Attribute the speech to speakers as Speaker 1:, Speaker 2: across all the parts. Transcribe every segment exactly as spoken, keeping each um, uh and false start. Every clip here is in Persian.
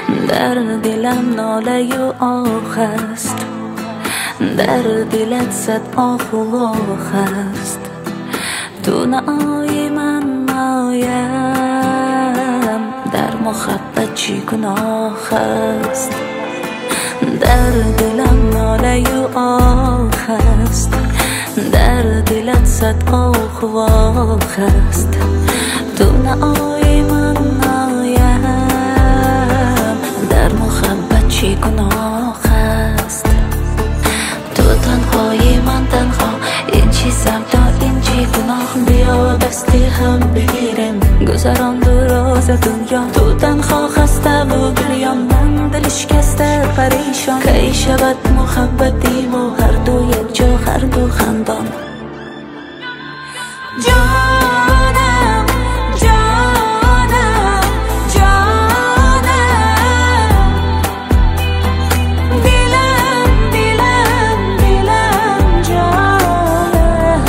Speaker 1: در دلم ناله و آه است، در دلت صد آه و آه است. تو نای من نایم، در محبت چی گناه است. در دلم ناله و آه است، در دلت صد آه و آه است. تو نای من نایم، در محبت چی گناه است. تو تنهای من تنها، این چی سبدا این چی گناه. بیا دستی هم بگیرم گذران دراز دنیا. تو تنها خسته و گریان، من دل شکسته پریشان. کی شود محبتیم و هر دو یک جا، هر دو خندان. جانم جانم جانم، دلم دلم دلم جانم.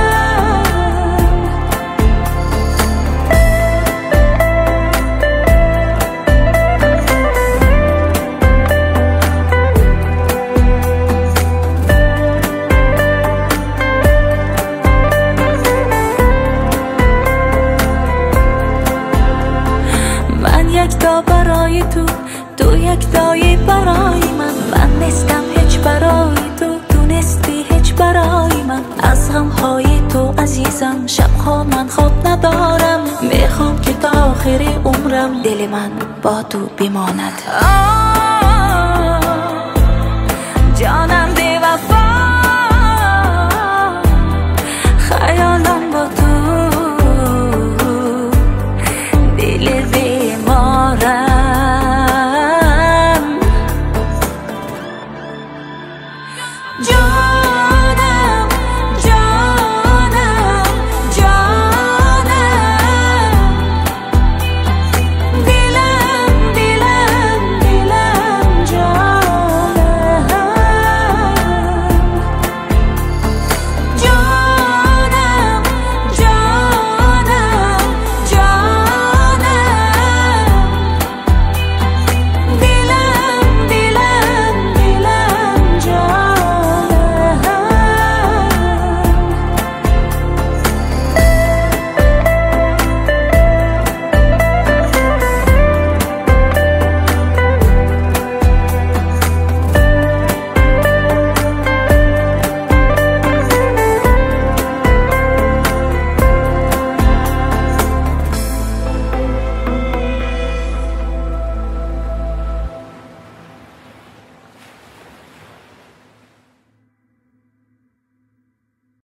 Speaker 1: یک تا برای تو، تو یک تایی برای من. من نیستم هیچ برای تو، تو نیستی هیچ برای من. از غمهای تو عزیزم شبها من خواب ندارم. میخوام که تا آخر عمرم دل من با تو بماند. آه جانم